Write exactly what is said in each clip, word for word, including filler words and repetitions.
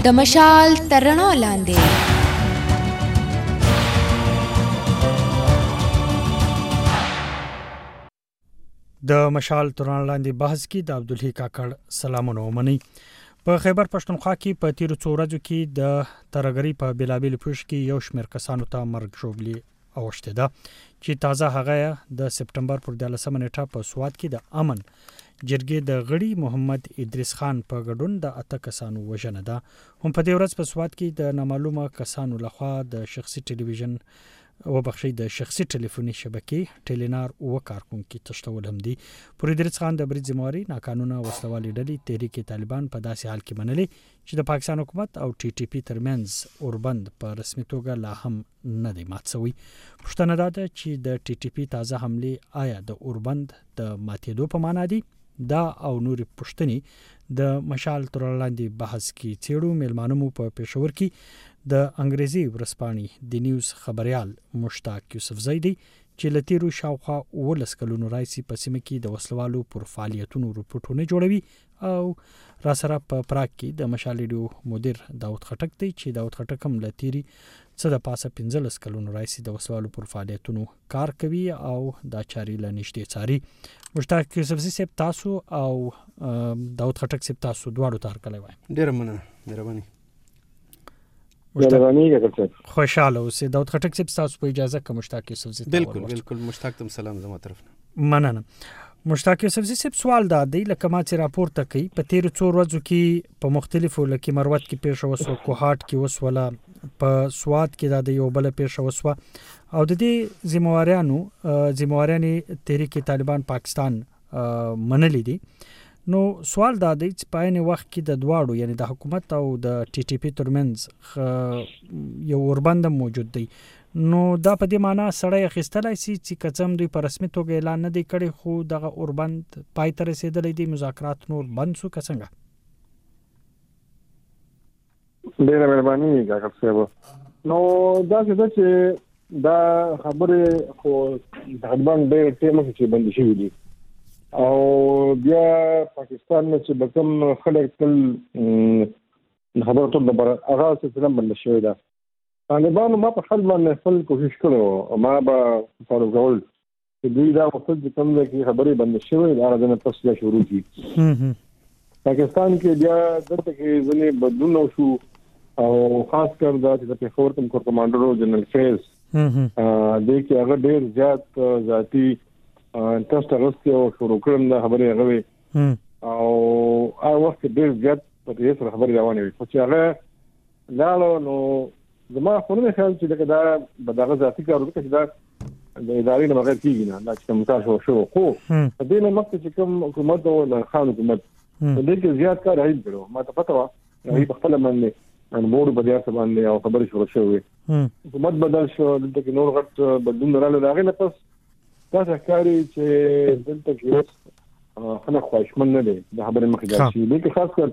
د مشال تر رڼا لاندې. د مشال تر رڼا لاندې بحث کې د عبدالحی کاکړ سلامونه ومني. په خیبر پښتونخوا کې په تیرو څو ورځو کې د ترهګرۍ په بېلابېلو پیښو کې یو شمېر کسانو ته مرګ ژوبلي اوښتې ده چې تازه هغه د سپټمبر پر دیارلسمه نیټه په سوات کې د امن جرګې د غړي محمد ادریس خان په ګډون د اته کسانو وژنه ده. هم په دې ورځ په سوات کې د نامعلومه کسانو لخوا د شخصي ټلویزیون وبخښي د شخصي ټلیفوني شبکې ټیلینار او کارکونکو تشتول هم دي. پر ادریس خان د برید ذمہواري ناقانونه وسلوالي ډلې تحریک طالبان په داسې حال کې منلې چې د پاکستان حکومت او ټي ټي پی ترمنځ اوربند په رسمي توګه لا هم نه دی مات شوی. پښتنه ده چې د ټي ټي پی تازه حمله آیا د اوربند د ماتېدو په معنا دي؟ دا او نورې پوښتنې د مشال تر رڼا لاندې بحث کې څېړو. میلمانه مو په پېښور کې د انګریزي ورځپاڼې د نیوز خبريال مشتاق یوسفزی دی چې له تیرو شاوخوا اوولس کلونو راهیسې په سیمه کې د وسلوالو پر فعالیتونو رپورټونه جوړوي او را سره په پراګ کې د مشال ریډیو مدیر داود خټک دی چې داود خټک هم له تیري څه د پاسه پنځلس کلونو راهیسې د وسلوالو پر فعالیتونو کار کوي او دا چاري له نږدې څاري. مشتاق یوسفزی صاحب تاسو او داود خټک صاحب تاسو دواړو ته هرکلی وایم. ډېره مننه. مهرباني. خوشاله اوسئ. داود خټک صاحب تاسو په اجازه که مشتاق یوسفزی ته بالکل بالکل مشتاق تم سلام زما طرف نه. مننه. مشتاق یوسفزی صاحب سوال دا دی لکه ما چې راپورته کوي په تیرو څو ورځو کې په مختلفو لکه مروت کې پیښه وسوه، کوهاټ کې وسوله، په سوات کې د یو بل پیښه وسوه او د دې ذمہواریانو ذمہواریانې تحریک طالبان پاکستان منلې دي. نو سوال دا دی چې په عین وخت کې د دواړو یعنی د حکومت او د ټي ټي پی ترمنځ یو اوربند موجود دی. نو دا په دې معنی سړی اخیستلای شي چې کڅم دوی په رسمي توګه اعلان نه دی کړی خو دغه اوربند پای ته رسیدلی دی، مذاکرات نور بند شو که څنګه؟ ډېره مهرباني کاکړ صاحب. نو دا څه چې دا خبرې خو طالبان ډېر ټیم کې بند شوي دي او بیا پاکستان نه چې بکم خلک تل خبره ټول د هغه سلسله بند شوې ده. طالبانو ما په خپل باندې خپل کوشش کړی او ما به فالو کول چې دوی دا وخت چې کوم ځای کې خبرې بند شوې دا راځنه پس بیا شروع کړي. پاکستان کې بیا دلته کې ځینې بدلون شو او خاص کر دا چې د پېښور کوم کور کمانډر جنرال فیض دې کې هغه ډېر زیات ذاتي انټرست راغلی او شروع کړم دا خبرې هغه او هغه وخت ډېر زیات په دې سره خبرې روانې وي خو چې هغه لاړو نو زما خو نه خیال چې دا به دغه ذاتي کار وکړي چې دا د ادارې نه بغیر کېږي نه دا چې کوم کار شو شو خو په دې نه مخکې چې کوم حکومت او د خان حکومت په دې کې زیات کار هیڅ کړو ما ته پته وه هغوی په خپله باندې انبورډ په دې څه باندې او خبرې شروع شوې حکومت بدل شو دلته کې نور غټ بدلون راغلی د هغې نه پس داسې ښکاري چې دلته کې اوس خلک خواهشمند نه دی د خبرې مخکې ځای شي دې کې خاص کر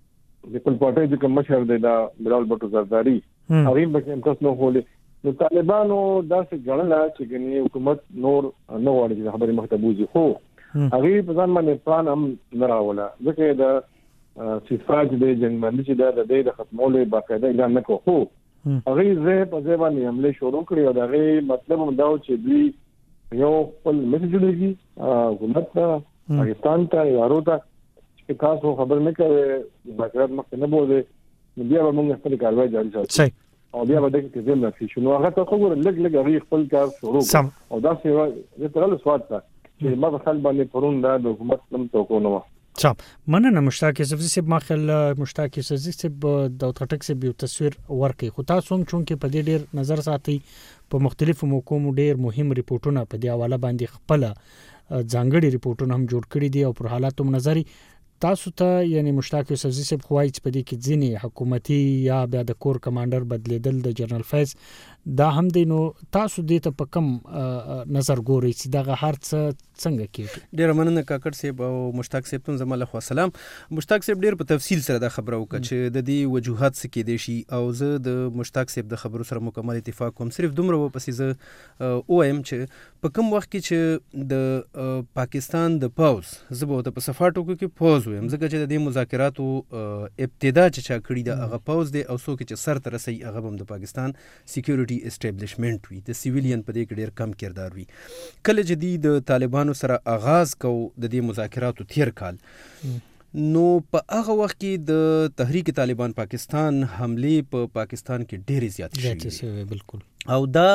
د خپل پارټۍ چې کوم مشر دی دا بلال بټو زرداري هغې پکې انټرست نه ښودلی نو طالبانو داسې ګڼله چې ګنې حکومت نور نه غواړي چې د خبرې مخې ته بوځي خو هغې په ځان باندې پلان هم نه راوله ځکه یې د سیسفاج دی جنګبندي چې دا د دې د ختمولو باقاعده اعلان نه کړو خو هغې ځای په ځای باندې حملې شروع کړې او د هغې مطلب هم دا و چې دوی یو خپل میسج جوړېږي حکومت ته پاکستان ته ادارو ته چې تاسو خبر نه کوئ مذاکرات مخکې نه بوځئ نو بیا به موږ خپلې کاروایي جاري ساتو او بیا به دغه کې زم راشي شو نو هغه ته خو ګوره لږ لږ هغې خپل کار شروع کړو او داسې زه تللی سوات ته چې ما په خیال باندې پرون دا د حکومت هم توقع نه وه. صاحب مننه مشتاق یوسفزي صاحب. ما خیال مشتاق یوسفزي صاحب داود خټک صاحب یو تصویر ورکړي خو تاسو هم چونکې په دې ډېر نظر ساتئ په مختلفو موقعو مو ډېر مهم ریپورټونه په دې حواله باندې خپله ځانګړي ریپورټونه هم جوړ کړي دي او پر حالاتو نظري تاسو ته یعنی مشتاق یوسفزي صاحب خو وایي چې په دې کې ځینې حکومتي یا بیا د کور کمانډر بدلیدل د جنرال فیض دا هم دی. نو تاسو دې ته په کم نظر ګورئ چې دغه هر څه څنګه کېږي؟ ډېره مننه کاکړ صاحب او مشتاق صاحب ته زما له خوا سلام. مشتاق صاحب ډېر په تفصیل سره دا خبره وکړه چې د دې وجوهات څه کېدای شي او زه د مشتاق صاحب د خبرو سره مکمل اتفاق کوم. صرف دومره وپسې زه ووایم چې په کوم وخت کې چې د پاکستان د پوز زه به ورته په صفا ټکو کې پوز ویم، ځکه چې د دې مذاکراتو ابتدا چې چا کړي ده هغه پوز دی او څوک چې سر ته رسوي هغه به هم د پاکستان سیکیورټي اسټابلیشمنټ وي، د سیویلین په دې کې ډېر کم کردار وي. کله چې دوی د طالبانو سره آغاز کو د دې مذاکراتو تیر کال، نو په هغه وخت کې د تحریک طالبان پاکستان حملې په پاکستان کې ډېرې زیاتې شوې، بالکل. او دا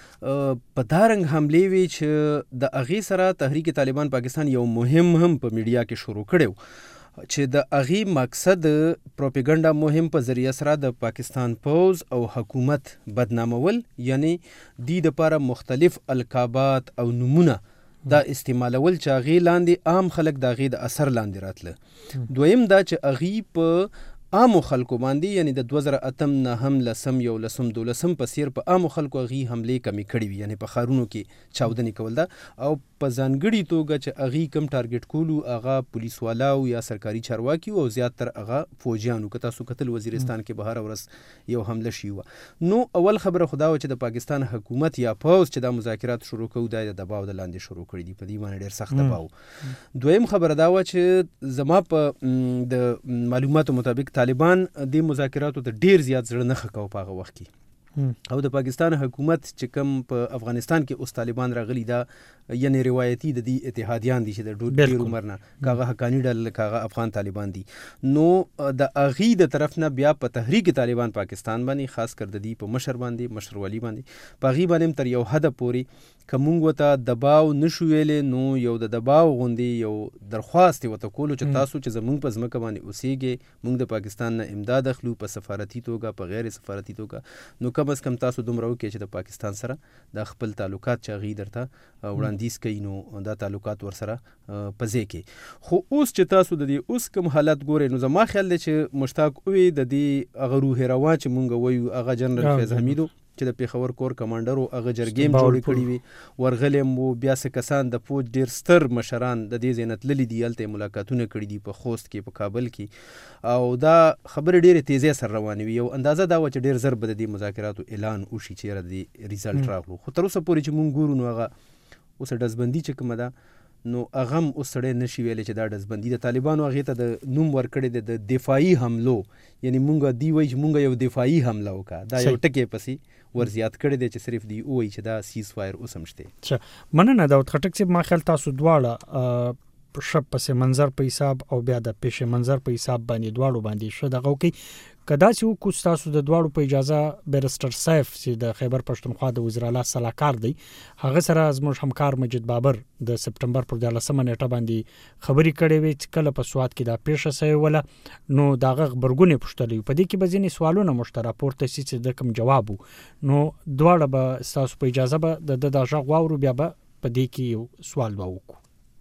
په دارنګ حملې وی چې د هغې سره تحریک طالبان پاکستان یو مهم هم په میډیا کې شروع کړی چې د هغې مقصد پروپیګنډا مهم په ذریعه سره د پاکستان پوز او حکومت بدنامول، یعنی دی د پاره مختلف القابات او نمونه دا استعمالول چې هغې لاندې عام خلک د هغې د اثر لاندې راتله. دویم دا چې هغې په عامو خلکو باندې، یعنی د دوه زره اتم نهم لسم یو لسم دولسم په څیر په عامو خلکو هغې حملې کمې کړې وي، یعنی په ښارونو کې چاودنې کول ده. او په ځانګړي توګه چې هغې کم ټارګټ کولو هغه پولیس والاو یا سرکاري چارواکي او زیاتر هغه فوجیانو. که تاسو کتل وزیرستان کې به هره ورځ یو حمله شوې وه. نو اول خبره خو دا وه چې د پاکستان حکومت یا پوز چې دا مذاکرات شروع کوو دا د دباو د لاندې شروع کړي دي، په دې باندې ډېر سخت دباو. دویم خبره دا وه چې زما په د معلوماتو مطابق طالبان د مذاکراتو ته ډیر زیات زړه نه ښه کوه په هغه وخت کې، او د پاکستان حکومت چې کوم په افغانستان کې اوس طالبان راغلي دا یعنی روایتي د دې اتحادیان دي چې د ډېر عمر نه کاغه حقانی ډله کاغه افغان طالبان دي. نو د هغې د طرف نه بیا په تحریک طالبان پاکستان باندې خاص کر د دې په مشر باندې مشر والي باندې په هغې باندې تر یو حده پورې که موږ ورته دباو نشو ویلی، نو یو د دباو غوندې یو درخواست یې ورته کولو چې تاسو چې زموږ په ځمکه باندې اوسیږئ، موږ د پاکستان نه امداد اخلو په سفارتي توګه په غیر سفارتي توګه، نو کم از کم تاسو دومره وکړئ چې د پاکستان سره د خپل تعلقات چې هغې درته وړاندیز کوي نو دا تعلقات ورسره په ځای کې. خو اوس چې تاسو د دې اوس کوم حالت ګورئ، نو زما خیال دی چې مشتاق ووی د دې هغه روح روا چې مونږ وایو هغه جنرال فیض حمیدو چې د پیښور کور کمانډر و، هغه جرګې هم جوړې کړي وي، ورغلی هم و، بیا څه کسان د فوج ډېر ستر مشران د دې ځای نه تللي دي، هلته یې ملاقاتونه کړي دي په خوست کې په کابل کې، او دا خبرې ډېرې تیزۍ سره روانې وي. یو اندازه دا وه چې ډېر زر به د دې مذاکراتو اعلان وشي چې یاره د ریزلټ راغلو. خو تر اوسه پورې چې مونږ ګورو نو هغه اوس ډزبندي چې کومه ده نو هغه هم اوس سړی نشي ویلی چې دا ډزبندي د طالبانو هغې ته د نوم ورکړی دی د دفاعي حملو، یعنی مونږ دی وایي چې مونږ یو دفاعي حمله وکړه، دا یو ټکی پسې ورزیات کړی دی چې صرف دی وایي چې دا سیز فایر اوس هم شته. مننه داود خټک صاحب. ما خیال تاسو دواړه شپ پس منظر په حساب او بیا د پیش منظر په حساب باندې دواړو باندې شو دغه کوي. کدا چې وکړو تاسو د دواړو په اجازه بیرسټر سیف چې د خیبر پښتونخوا د وزیر اعلی صلاحکار دی هغه سره زموږ همکار مجید بابر د سپټمبر پر دولسمه نیټه باندې خبرې کړې وې چې کله په سواد کې دا پیښه شوې وله، نو دغه خبرګونې پوښتلې په دې کې به ځینې سوالونه موږ راپورته شي چې د کوم جواب وو، نو دواړه به تاسو په اجازه به د د غږ واورو، بیا به په دې کې یو سوال به وکړو.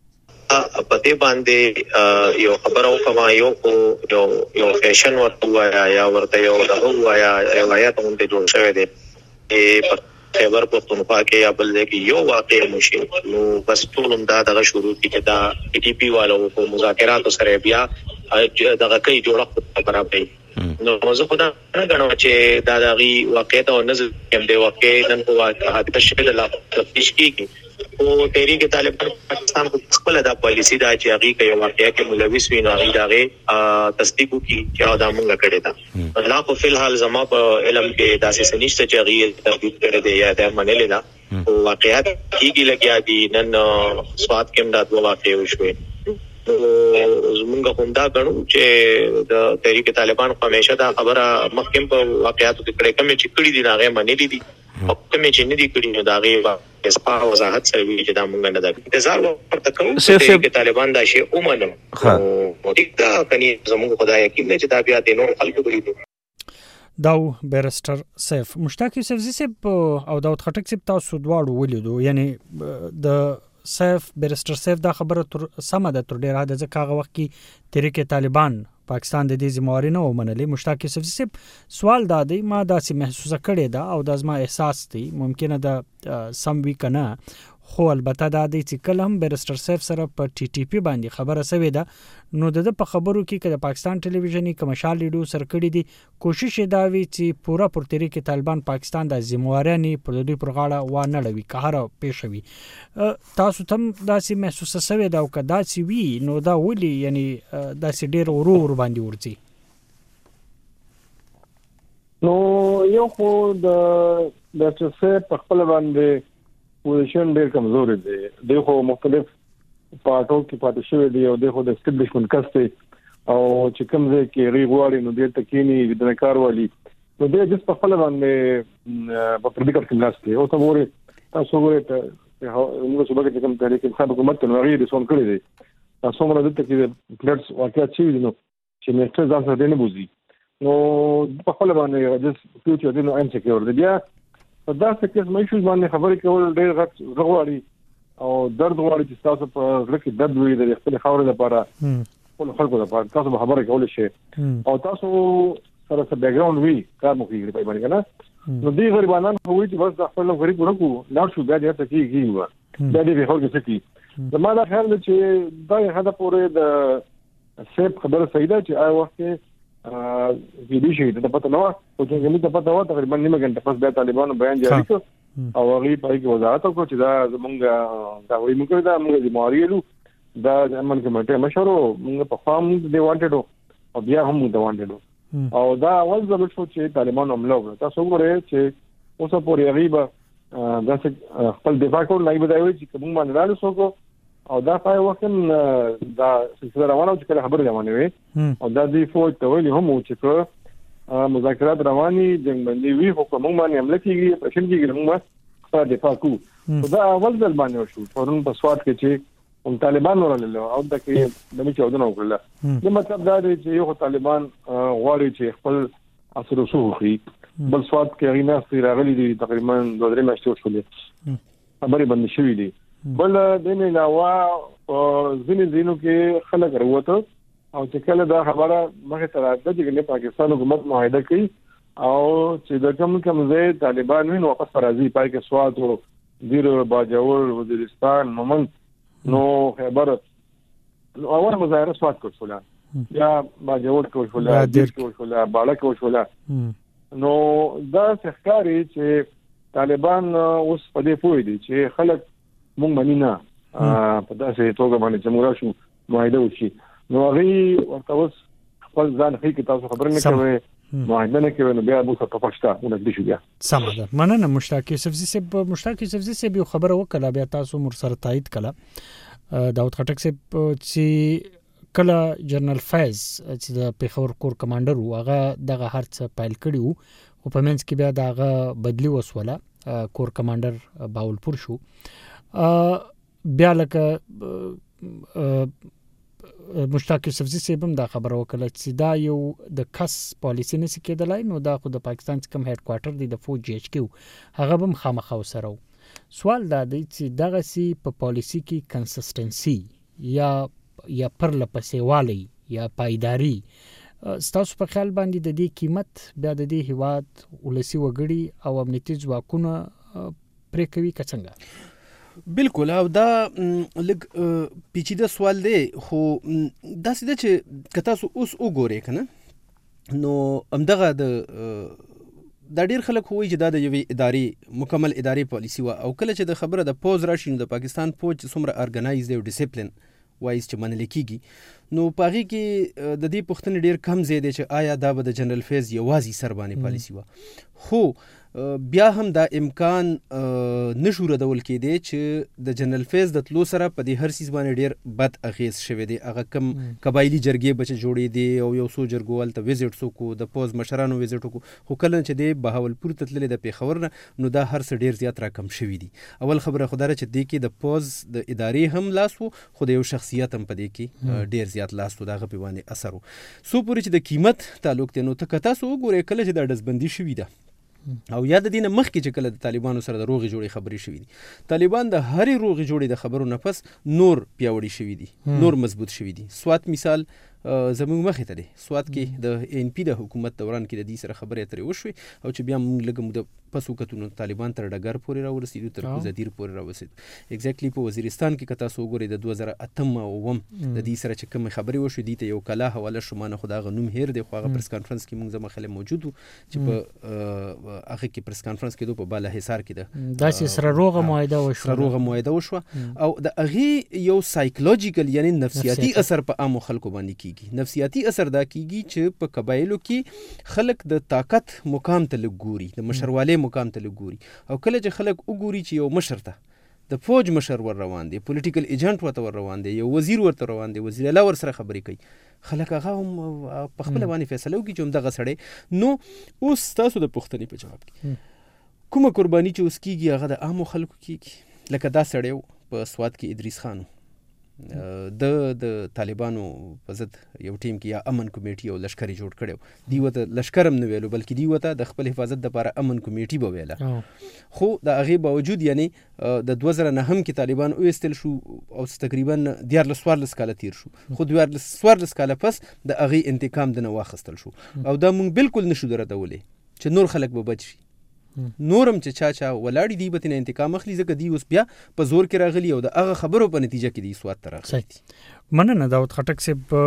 په دې باندې یو خبره وکړم، یو یو یو فیشن ورته ووایه یا ورته یو دغه ووایه روایت غوندې جوړ شوی دی په خیبر پښتونخوا کې یا بل ځای کې یو واقع وشي، نو بس ټول هم دا دغه شروع کړي چې دا پي ټي پي والو په مذاکراتو سره بیا دغه کوي جوړښت برابروي. نو زه خو دا نه ګڼم چې دا د هغې واقعیت او نظر یم دی واقع نن په حادثه شوې ده لا تفتیش کېږي، خو تحریک طالبان پاکستان خپله دا پالیسي ده چې هغې که یو واقعه کې ملوث وي نو هغې د هغې تصدیق وکړي چې دا مونږ کړې ده. لا خو فلحال زما په علم کې داسې څه نشته چې هغې تردید کړی دی یا دا منلې ده، خو واقعیت کېږي لګیا دي. نن سوات کې هم دا دوه واقعې وشوې، زمونږ خو همدا ګڼو چې د تحریک طالبان خو همیشه دا خبره مخکې په واقعاتو کې کړې، کومې چې کړي دي نو هغې منلي دي، او کومې چې نه دي کړي نو د هغې اسپا وضاحت سره وی چې دا مونږ نه ده انتظار ورته کوو چې طالبان دا شی ومنم. خو ټیک دا کني زموږ خدای یقین نه چې دا بیا د نور خلکو بریدو. داو بیرسټر سیف مشتاق یوسف صاحب او داود خټک صاحب تاسو دواړو ولیدو، یعنی د سیف بیرسټر سیف دا خبره تر سمه ده تر ډیره ده ځکه هغه وخت کې تحریک طالبان پاکستان د دې ذمہواري نه ومنلې. مشتاق یوسفزي صاحب سوال دا دی ما داسې محسوسه کړې ده او دا زما احساس دی ممکنه د سم وی کنه خو البته دا دی چې کله هم بیرسټر صاحب سره په ټي ټي پی باندې خبره سوې ده نو د په خبرو کې که د پاکستان ټلویزیونی کمشال لیډو سر کړی دي کوشش دا وی چې پورا پر طریق طالبان پاکستان د ذمہواري پر دوی پر غاړه و نه لوي قهر پېښوي. تاسو تم داسې محسوسه سوې ده او که داسې وی نو دا ولي یعنی داسې ډېر ورو ور باندې ورځي؟ نو یو خو د د څه په خپل باندې پوزیشن ډېر کمزوري دی. دغه مختلف پارټو کې پاتې شوی دی او دغه د اسټابلیشمنت کسته او چې کوم ځای کې ریغواړي نو د تکینی د کار والی نو د جس په خپل باندې په پریکټ کې لاس کې او ته وره تاسو وره ته موږ څه به کوم تاریخ حساب حکومت نو غیر رسون کړی دی. تاسو موږ د تکې پلیټس واقعیت شي نو چې مستر ځان سره نه بوزي نو په خپل باندې جس فیوچر دی نو ان سکیور دی. بیا په داسې کې مې شو باندې خبرې کول ډېر غټ غواړي او درد غواړي چې تاسو په لکه درد وي د خپل خاورې لپاره خپل خلکو لپاره تاسو به خبرې کول شي او تاسو سره څه بیک ګراوند وي کار مو کوي په باندې کنه نو دې غریبانان خو وي چې بس خپل غریب ورکو لاړ شو بیا دې ته کیږي بیا دې به هوګه سکی زما دا خیال دی چې دا هدا پورې د سیب خبره صحیح ده چې آی وخت ا ویډیو شي ته پته نو او چې موږ ته پته و تقریبا نیمه غنټه پس بیا طالبانو بیان جاری کړ او هغه په کې وضاحت وکړ چې دا زمونږ دا وایي موږ دا موږ د ماريلو دا امن کمیټه مشورو موږ په فارم دی وانټډ او بیا هم موږ وانټډ او دا اول ځل شو چې طالبانو حمله وکړه. تاسو وګورئ چې اوسه پورې غیبه دا خپل دفاع کول نه بدایوي چې کوم باندې راځو سوکو او دا پای وخت دا څه روانه چې کله خبره روانه وي او دا دی فوج ته ویلي هم چې مذاکرات رواني جنگ باندې وی حکومت باندې عمل کیږي پرشن کیږي موږ خپل دفاع کوو. دا اول ځل باندې شو فورن په سواد کې چې هم طالبان ورل او دا کې د میچ ودونه وکړه. د مطلب دا دی چې یو طالبان غواړي چې خپل اثر وسوخي بل سواد کې غینا راغلي دي تقریبا دوه درې میاشتې شولې خبرې باندې شوې دي. بل د نه علاوه ځینې ځینو کې خلک وروته او چې کله دا خبره مخه تر راځي چې پاکستان حکومت معاهده کوي او چې د کوم کوم ځای طالبان وین واپس راځي پای کې سواد او زیرو باجوړ وزیرستان مومن نو خبر نو اول مظاهره سواد کوي فلان یا باجوړ کوي فلان دیر کوي فلان بالا کوي فلان نو دا ښکاری چې طالبان اوس په دې پوي دي چې خلک مونږ باندې نه په داسې توګه باندې چې موږ شو معاهده وشي نو هغه ورته اوس خپل ځان هي کې تاسو خبر نه کوي معاهده نه کوي نو بیا موږ ته پښتا ونګ شو بیا سم ده. مننه مشتاق یوسفزي صاحب. مشتاق یوسفزي صاحب یو خبره وکړه بیا تاسو مر سره تایید کړه. داود خټک صاحب چې کله جنرال فیض چې د پیښور کور کمانډر و هغه دغه هرڅ پایل کړی وو او په منځ کې بیا دغه بدلی وسوله کور کمانډر باولپور شو. بیا لکه مشتاق یوسفزي صاحب هم دا خبره وکړه چې دا یو د کس پالیسی نه کېدلای نو دا خو د پاکستان څخه هډ کوارټر دی د فوج جی ایچ کیو هغه هم خامخا سره. سوال دا دی چې دغه سی په پالیسی کې کنسستنسي یا یا پر لپسې والی یا پایداری ستاسو په خیال باندې د دې قیمت بیا د دې هواد ولسی وګړي او امنیتي ځواکونه پرې کوي که څنګه؟ بالکل او دا لګ پیچیده سوال دی خو دا سده چې که تاسو اوس وګورئ کنه نو همدغه د دا ډیر خلک وایي چې دا د یوې ادارې مکمل ادارې پالیسی و او کله چې د خبره د پوز راشي نو د پاکستان پوج څومره ارګنایز دی او ډیسپلین وایي چې منل کیږي نو پاغي کې د دې پښتنې ډیر کم زیاده چې آیا دا به د جنرال فیض یوازې سربانی پالیسی و خو بیا هم دا امکان نشو ردول کېدی چې د جنرال فیض د تلو سره په دې هر سیز باندې ډیر بد اغیز شوی دی. هغه کم قبایلی جرګې بچ جوړې دي او یو سو جرګوال ته وزټ سو کو د پوز مشرانو وزټ کو خو کله چې دی بهاولپور ته تللی د پیښور نه نو دا هر څه ډیر زیات راکم شوی دي. اول خبره خدای چې دی کې د پوز د ادارې هم لاس وو خو د یو شخصیت هم په دې کې ډیر زیات لاس وو دغه په باندې اثر وو. سو پورې چې د قیمت تعلق ته نو ته کتا سو ګورې کله چې د دزبندي شوی ده او یاد دینه مخکې چې کله د طالبانو سره د روغي جوړي خبرې شوې دي طالبان د هرې روغي جوړي د خبرو نه پس نور پیاوړي شوي دي نور مضبوط شوي دي. سوات مثال زموږ مخې ته دی. سوات کې د ان پی د حکومت دوران کې د دې سره خبرې اترې وشوې او چې بیا موږ لږ موده پس وکتو طالبان تر ډګر پورې راورسېدو، تر کوزدیر پورې راورسېدو. اګزیکټلی په وزیرستان کې که تاسو وګورئ د دوه زره اتم او اووم د دې سره چې کومې خبرې وشوې دې ته یو کلا حواله شو، ما نه خو د هغه نوم هیر دی، خو هغه پریس کانفرنس کې موږ زما خلک موجود وو چې په هغه کې پریس کانفرنس کېدو په بالا حصار کې ده داسې سره روغه معاهده وشوه سره روغه معاهده وشوه او د هغې یو سایکولوژیکل یعنی نفسیاتي اثر په عامو خلکو باندې کیږي. نفسیاتي اثر دا کیږي چې په قبایلو کې خلک د طاقت مقام ته لږ ګوري، د مشروالۍ مقام ته لږ ګوري، او کله چې خلک وګوري چې یو مشر ته د فوج مشر ور روان دی، پولیټیکل ایجنټ ورته ور روان دی، یو وزیر ورته روان دی، وزیر اعلی ور سره خبرې کوي، خلک هغه هم په خپل باندې فیصله وکړي چې همدغه سړی. نو اوس تاسو د پوښتنې په جواب کې کومه قرباني چې اوس کیږي هغه د عامو خلکو کیږي. لکه دا سړی په سوات کې ادریس خان د د طالبانو په ضد یو ټیم کې یا امن کمیټي او لشکري جوړ کړو. دی وته لشکر هم نه ویلو بلکې دی وته د خپل حفاظت لپاره امن کمیټي به ویله، خو د هغې باوجود یعنی د دوه زره نهم کې طالبان وایستل شو او تقریبا دیارلس څوارلس کاله تیر شو، خو دیارلس څوارلس کاله پس د هغې انتقام د نه واخیستل شو او دا موږ بالکل نشو دردولی چې نور خلک به بچ شي. نورم چې چا چا ولاړې دی به ترې انتقام اخلي، ځکه دی اوس بیا په زور کې راغلي او د هغه خبرو په نتیجه کې دی سوات ته راغلي. مننه داود خټک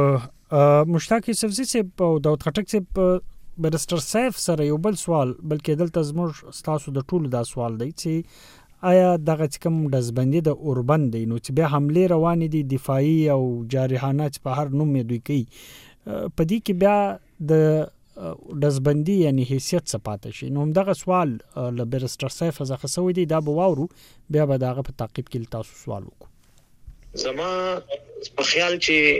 صاحب. مشتاق یوسفزي صاحب او داود خټک صاحب بیرسټر سیف سره یو بل سوال، بلکې دلته زموږ ستاسو د ټولو دا سوال دی چې آیا دغه چې کوم ډزبندي د اوربند دی نو چې بیا حملې روانې دي دفاعي او جارحانه چې په هر نوم یې دوی کوي، په دې کې بیا د ډزبندي یعنی حیثیت څه پاتې شي؟ نو همدغه سوال له بیرسټر سیف څخه شوی دی، دا به واورو بیا به د هغه په تعقیب کې تاسو سوال وکړو. زما په خیال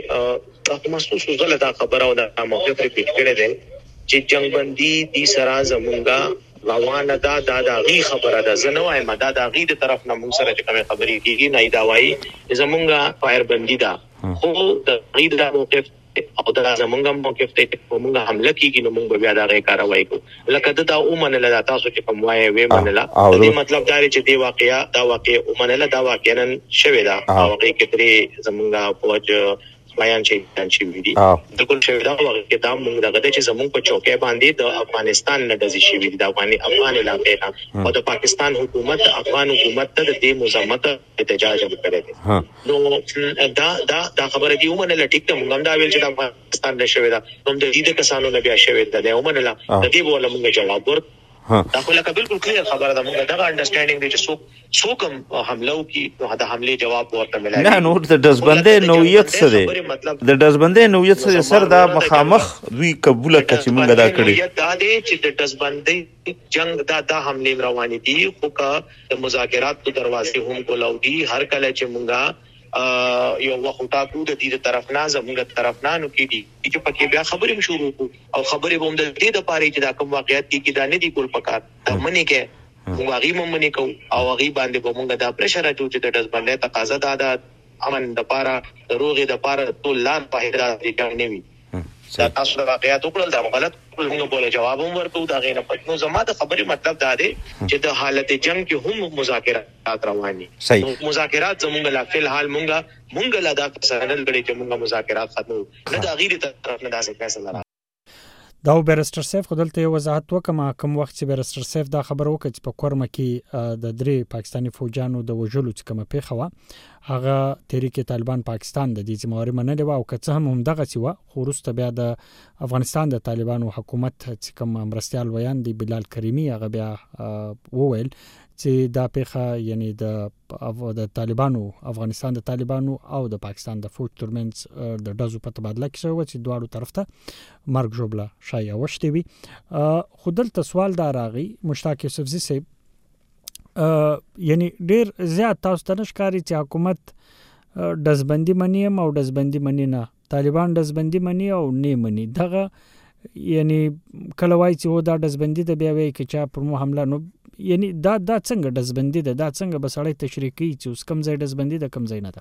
چې تاسو محسوس وزله دا خبره او دا موقف ریپیټ کړی دی چې جنگبندي دي سره زمونږه روانه دا دا دا غي خبره ده. زه نه وایم دا دا غي د طرف نه موږ سره چې کومه خبرې کیږي نه دا وایي زمونږه فایر بندي ده، خو د غي دا موقف او دا زمونږه موقف ته موږ حمله کیږي نو موږ بیا دا غي کاروایی کو. لکه دا اومنه لا تاسو چې کوم وایي وې منله دې مطلب دا چې دی واقعیا دا واقع اومنه دا واقعا شوی دا واقع کې ترې زمونږه فوج بیان چې بیان چې ویدي بالکل شوی دا واقع کې دا موږ دغه چې زمونږ په چوکۍ باندې د افغانستان نه دزي شي ویدي دا باندې افغان علاقې او د پاکستان حکومت افغان حکومت ته د دې مزمت احتجاج وکړي دي. نو دا دا دا خبره دی ومنه لټیک ته موږ دا ویل چې د افغانستان نشوي دا نو د دې کسانو نه بیا شوی دا ومنه لا د دې بوله موږ جواب ورک دا خو لکه بالکل کلیر خبره ده. موږ دا انډرستانډینګ دی چې څوک څوک حمله وکي نو دا حمله جواب ورته ملایي. نه نو د دزبندې نوعیت څه دی؟ د دزبندې نوعیت څه سر دا مخامخ دوی قبول کړي چې موږ دا کړی دا دی چې د دزبندې جنگ دا دا حمله روانې دي، خو کا د مذاکرات په دروازې هم کولاودي هر کله چې موږ یو وخت تاسو د دې طرف نه زموږ طرف نه نو کې دي چې پکې بیا خبرې شروع او خبرې هم د دې د پاره چې دا کوم واقعیت دي کې دا نه دي کول پکار دا منی کې موږ هغه هم منی کو او هغه باندې به موږ دا پرشر اچو چې د دزبندې تقاضا دا د امن د پاره د روغې د پاره ټول لار په هدايه دي کې نه وي. دا تاسو د واقعیت وکړل دا غلط موږ بوله جواب هم ورکو دا غینه پټ. نو زما د خبرې مطلب دا دی چې د حالت جنگ کې هم مذاکرات رواني مذاکرات زمونږ لا فل حال مونږه مونږ لا دا سره نل غړي چې مونږه مذاکرات ختمو نه دا غیر طرف نه داسې فیصله. دا بیرسټر سیف خدلته یو وضاحت وکم کوم وخت چې بیرسټر سیف دا خبر وکړ چې په کورمه کې د درې پاکستانی فوجانو د وژلو چې کومه پیښه وه هغه تحریک طالبان پاکستان د دې ذمہواری منلې و او که څه هم همدغه سی و خو وروسته بیا د افغانستان د طالبانو حکومت چې کوم مرستيال ویان دی بلال کریمی هغه بیا وویل چې دا پیښه یعنی د د طالبانو افغانستان د طالبانو او د پاکستان د فوج ترمنځ د ډزو په تبادله کې شوی چې دواړو طرف ته مرګ ژوبله شایع وشتي وي. خو دلته سوال دا راغی مشتاق یوسفزي صاحب یعنی ډیر زیات تاسو ته نشکاري چې حکومت ډزبندي منی او ډزبندي منی نه طالبان ډزبندي منی او نه منی دغه یعنی کله وای چې و دا ډزبندي د بیا وای کې چا پر مو حمله نو یعنی دا دا څنګه ډزبندي ده دا څنګه بسړی تشریح کوي چې اوس کم ځای ډزبندي ده کم ځای نه ده؟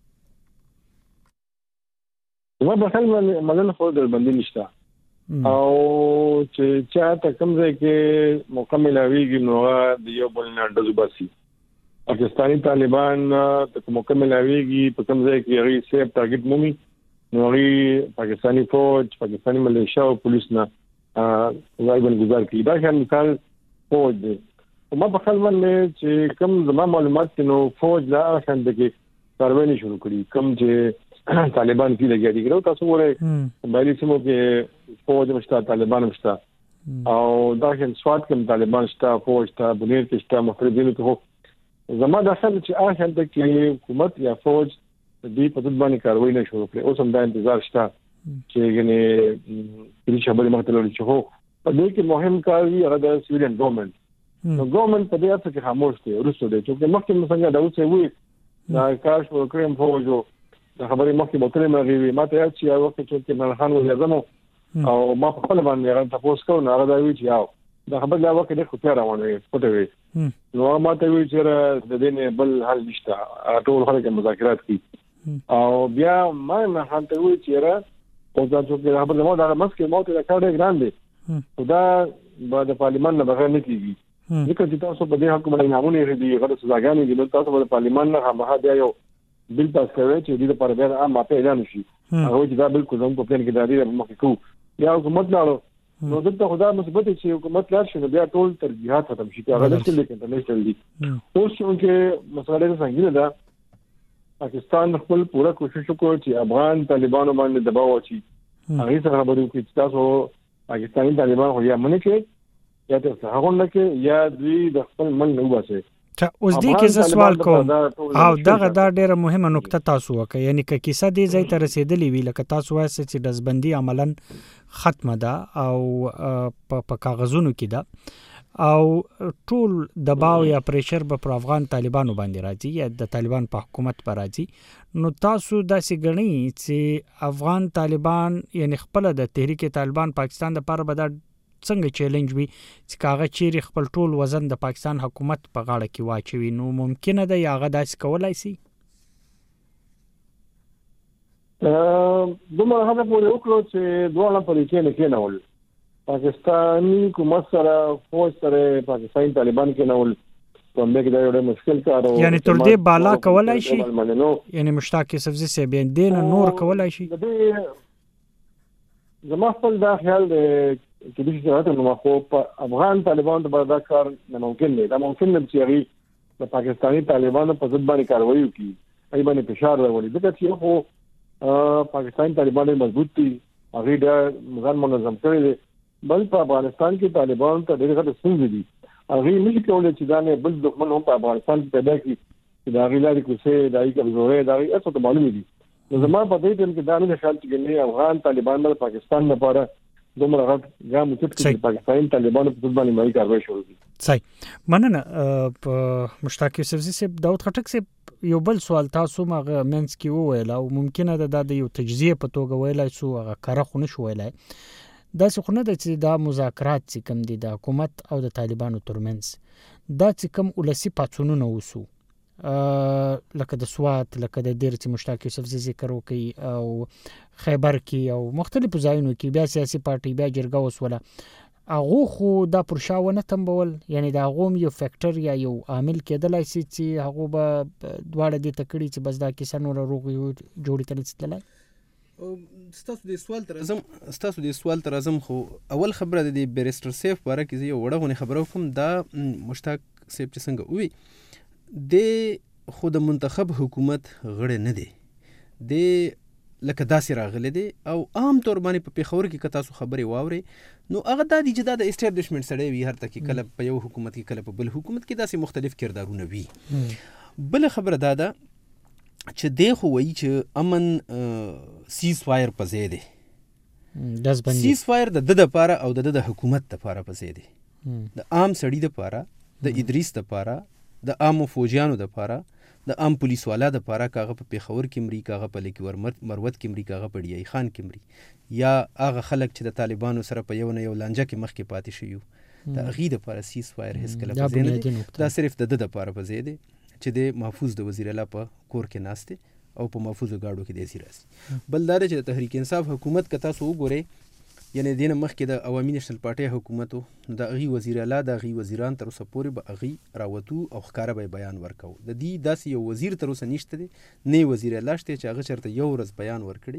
زما په خیال مدن خو ډزبندي نشته او چې چا ته کم ځای کې مکمل اویږي نو د یو بل نه ډزو باسي. پاکستانی طالبان ته مکمل اویږي په کم ځای کې هغه سیف ټارګټ مومي نو غي پاکستانی فوج پاکستانی ملیشیا او پولیس نه غایبن گزار کړي دا شان مثال فوج دی ما په خپل باندې چې کوم زما معلومات نو فوج لا شان دغه کاروایی شروع کړي کوم چې طالبان کې لګیا دي ګرو تاسو وره باندې سمو کې فوج مشتا طالبان مشتا او دا شان سواد کوم طالبان شتا فوج تا بنیر کې شتا مخربین ته زما داخل چې آ شان دغه حکومت یا فوج دې په دې باندې کاروایی نه شروع کړي اوس هم دا انتظار شته چې غني پولیس خبرې مخته لري چې هو په دې کې مهم کار دی هغه د سیویلین ګورنمنت نو ګورنمنت په دې اړه کې خاموش دی ورسره دی چې مخکې څنګه دا اوسه وي دا کار شو کریم فوجو دا خبرې مخکې بوتلې مغوي ماته یاد چې یو وخت چې نن خان وزیر اعظم او ما په خپل باندې هغه تاسو کو نه هغه دا وی چې یاو دا خبر دا وخت د خو تیر روانه پټه وي نو ماته وی چې د دې بل حل نشته ټول خلک مذاکرات کوي او بیا ما نه هانته وی چې را او دا چې خبر زموږ د مسکې موته دا کار دی ګران دی دا بعد پارلیمان نه بغیر نه کیږي ځکه چې تاسو په دې حق باندې نامونه لري غلط سزاګانې دي نو تاسو په پارلیمان نه خامخا بیا یو بل پاس کوي چې دې لپاره بیا عام په اعلان شي هغه چې دا بالکل زموږ په پلان کې دا دی مخکې کو بیا حکومت نه نو دلته خدا مثبت چې حکومت لار شي بیا ټول ترجیحات ختم شي هغه د څه لیکن انټرنیشنل دي اوس چې مسله څنګه ده پاکستان خپل پورا کوشش وکړي چې افغان طالبانو باندې دباو اچي هغه سره خبرې کوي چې تاسو پاکستاني طالبان خو یا منې کې یا تاسو هغه نه کې یا دوی د خپل من نه وباسي ته اوس دې کې ز سوال کوم او دغه دا ډیره مهمه نقطه تاسو وکړه یعنی که کیسه دې ځای ته رسیدلې وی لکه تاسو وایي چې دزبندي عملاً ختمه ده او په کاغذونو کې ده او ټول دباو یا پریشر به پر افغان طالبانو باندې راځي یا د طالبان په حکومت پر راځي نو تاسو داسې غنئ چې افغان طالبان یعنی خپل د تحریک طالبان پاکستان د لپاره به څنګه چیلنج وي چې کاغه چیرې خپل ټول وزن د پاکستان حکومت په غاړه کې واچوي نو ممکنه ده یا هغه داسې کولای شي دومره هغه پورې وکړو چې دواړه پرې کې نه کېنول پاکستاني حکومت سره فوج سره پاکستاني طالبان کېنول په مګ دا یو مشکل کار یعنی تر دې بالا کولای شي یعنی مشتاق یوسفزي صاحب دین نور کولای شي زما خپل دا خیال دی چې د شرایطو نو خو په افغان طالبانو د دا کار نه ممکن دی دا ممکن نه چې هغه د پاکستاني طالبانو په ضد باندې کاروایی وکړي ای باندې فشار راوړي ځکه چې خو پاکستاني طالبان مضبوط دي هغه د ځان منظم کړي دي بل په افغانستان کې طالبان ته ډېر غټ ستونزې دي هغه نشي کولای چې دا نه بل دښمن هم په افغانستان کې پیدا کړي چې دا غیلاري کوسه دای کمزورې دا ایسو ته معلومه دي نو زما په دې ټیم کې دا نه خیال چې افغان طالبان د پاکستان لپاره دومره غټ ګام چې پاکستاني طالبانو په باندې مالي کاروي شروع کړي صحیح مننه مشتاق یوسفزي صاحب داود خټک صاحب یو بل سوال تاسو مغه منس کې وویل او ممکنه ده د یو تجزیه په توګه ویلای سو هغه کار خو نشو ویلای دا څه خو نه ده چې دا مذاکرات چې کوم دي د حکومت او د طالبانو ترمنځ دا چې کوم ولسی پاتونونه وسو لکه د سوات لکه د دیر چې مشتاق یوسفزي ذکر وکي او خیبر کې او مختلفو ځایونو کې بیا سیاسي پارټي بیا جرګه وسوله هغه خو دا پرشاونه تمبول یعنی دا غوم یو فیکټر یا یو عامل کېدلای شي چې هغه به دواړه دې تکړی چې بس دا کیسه نور روغي جوړی تللی ستاسو د سوال تر ازم ستاسو د سوال تر ازم خو اول خبره د بیرستر سیف باره کې یو وړغونه خبرو کوم دا مشتاق سیف چې څنګه وی د خود منتخب حکومت غړي نه دي د لکه داسې راغلي دي او عام طور باندې په پیښور کې کتا سو خبري واوري نو هغه د دې جدا د اسټابلیشمنت سره وی هر تکي کله په یو حکومت کې کله په بل حکومت کې داسې مختلف کردارونه وی بل خبره دا ده چې د خو وی چې امن سیز فایر په زیاده دزبندي سیز فایر د د لپاره او د د حکومت لپاره په زیاده د عام سړی لپاره د ادریس لپاره د عام فوجیانو لپاره د عام پولیس والا لپاره کاغه په پیښور کې مری کاغه په لیک ور مروت کې مری کاغه په ډی خان کې مری یا هغه خلک چې د طالبانو سره په یو نه یو لانجه کې مخ کې پاتې شيو د اغې لپاره سیز فایر هیڅ کله په زینه دا صرف د د لپاره په زیاده چې د محفوظ د وزیر اعلی په کور کې ناشته او په محفوظ غاړو کې د زیراسي بل دا چې د تحریک انصاف حکومت کتا سو وګوره یعنی دین مخکې د عوامي نېشنل پارټي حکومتو د اغي وزیر اعلی د اغي وزیران تر اوسه پورې به اغي راوتو او ښکارا به بیان ورکاو د دې داسې یو وزیر تر اوسه نشته دی نه وزیر اعلی شته چې هغه چرته یو ورځ بیان ورکړي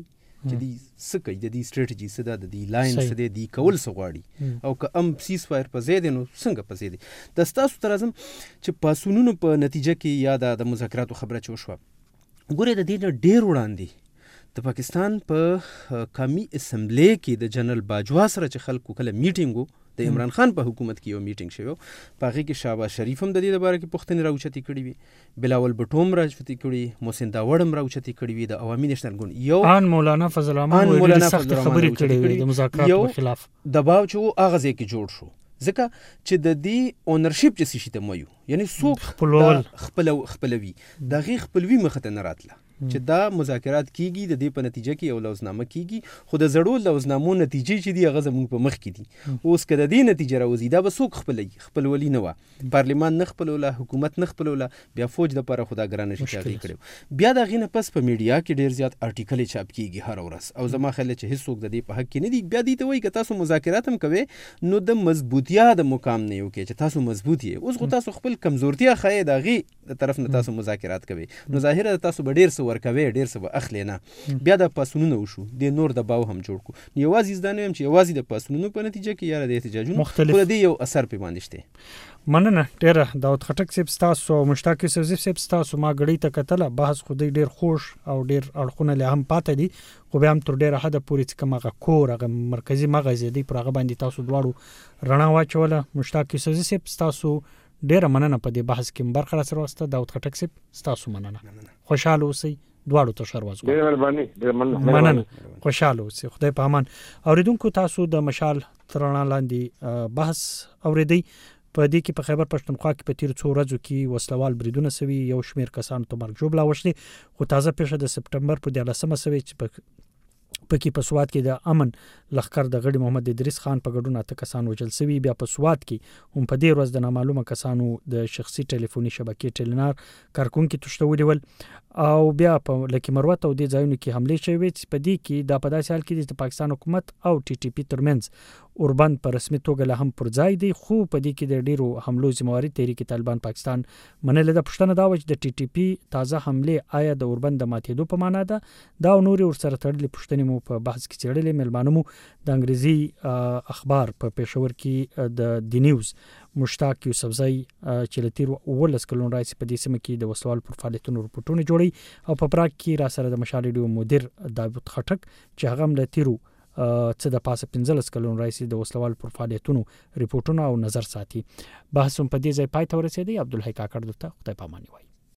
چې دی څه کوي، د دې سټریټجي څه ده، د دې لاین څه دی، دی کول څه غواړي، او که ام سیز فایر په ځای دی نو څنګه په ځای دی. د ستاسو تر اعظم چې پاسونونو په نتیجه کې یا د مذاکراتو خبره چې وشوه، ګورې د دې نه ډېر وړاندې د پاکستان په قومي اسمبلی کې د جنرال باجوا سره چې خلکو کله میټینګ و، د عمران خان په حکومت کې یو میټینګ شوی و، په هغې کې شهباز شریف هم د دې لپاره کې پوښتنې راوچتې کړي وي، بلاول بټو هم راوچتې کړي، محسن داوړ هم راوچتې کړي وي، د عوامي نیشنل ګوند یو ان مولانا فضل الرحمن ډېرې سختې خبرې کړې وي د مذاکراتو په خلاف. دباو چې و هغه ځای کې جوړ شو، ځکه چې د دې اونرشپ چې څه شي ته وایو، یعنی څوک خپلوي خپلوي د هغې خپلوي مخې ته نه راتله چې دا مذاکرات کیږي، د دې په نتیجه کې یو لوزنامه کیږي، خو د زړو لوزنامو نتیجې چې دي هغه زموږ په مخ کې دي. اوس که د دې نتیجه راوځي دا به څوک خپلوي، خپلولي نه وه، پارلمان نه خپلوله، حکومت نه خپلوله، بیا فوج دپاره خو دا ګرانه شي چې هغې کړی. بیا د هغې نه پس په میډیا کې ډېر زیات آرټیکلې چاپ کیږي هره ورځ، او زما خیال چې هېڅوک د دې په حق کې نه دي. بیا دې ته وایي که تاسو مذاکرات هم کوئ نو د مضبوطیا د مقام نه یو کې چې تاسو مضبوط یې. اوس خو تاسو خپل کمزورتیا ښایي د هغې د طرف نه تاسو مذاکرات کوئ، نو ظاهره تاسو به ډېر څه ورکوئ، ډېر څه اخلي نه. بیا د پاسونونو وشو، د نور د باو هم جوړ کو، یوازې زده نه یم چې یوازې د پاسونو په نتیجه کې یا د احتجاجونو خو د دې یو اثر پې باندې شته. مننه ډېره داود خټک صاحب ستاسو او مشتاق یوسفزي صاحب ستاسو ما غړي ته کتله، بحث خو ډېر خوش او ډېر اړخونه له هم پاتې دي، خو بیا هم تر ډېره حده پورې چې کوم هغه کور هغه مرکزي مغز دی پر هغه باندې تاسو دواړو رڼا واچوله. مشتاق یوسفزي صاحب ستاسو ډېره مننه په دې بحث کې برخه را سره واسطه. داود خټک صاحب ستاسو مننه، خوشاله اوسئ، دواړو ته ښه ورځ. ډېره مهرباني، ډېره مننه، خوشاله اوسئ، خدای په امان. اوریدونکو تاسو د مشال تر رڼا لاندې بحث اوریدئ. په دې کې په خیبر پښتونخوا کې په تیر څو ورځو کې وسلوال بریدونه سوي، یو شمېر کسانو ته مرګ ژوبله وشلې، خو تازه پیښه د سپټمبر په دیارلسمه سوې چې په پکې په سوات کې د امن لښکر د غړي محمد ادریس خان په ګډون اته کسان وژل سوي. بیا په سوات کې هم په دې ورځ د نامعلومه کسانو د شخصي ټلیفوني شبکې ټلنار کارکونکي تښتولي ول، او بیا په لکه مروت او د ځایونو کې حمله شوې چې په دې کې د په داسې حال کې د پاکستان حکومت او ټي ټي پی ترمنځ اوربند په رسمي توګه له هم پر ځای دی، خو په دې کې د ډیرو حملو ذمہواری تحریک طالبان پاکستان منلې ده. پښتنه دا و چې د ټي ټي پی تازه حمله آیا د اوربند د ماتېدو په معنا ده؟ دا او نورې ورسره تړلې پوښتنې مو په بحث کې څېړلې. مېلمانه مو د انګریزي اخبار په پېښور کې د دی نیوز مشتاق یوسفزی چې له تېرو اوولس کلونو راهیسې په دې سیمه کې د وسلوال پر فعالیتونو رپورټونه جوړوي، او په پراګ کې را سره د مشال ریډیو مدیر داود خټک چې هغه هم له تېرو څه د پاسه پنځلس کلونو راهیسې د وسلوال پر فعالیتونو رپورټونه او نظر ساتي. بحث هم په دې ځای پای ته ورسېدی. عبدالحی کاکړ درته خدای په امان وایي.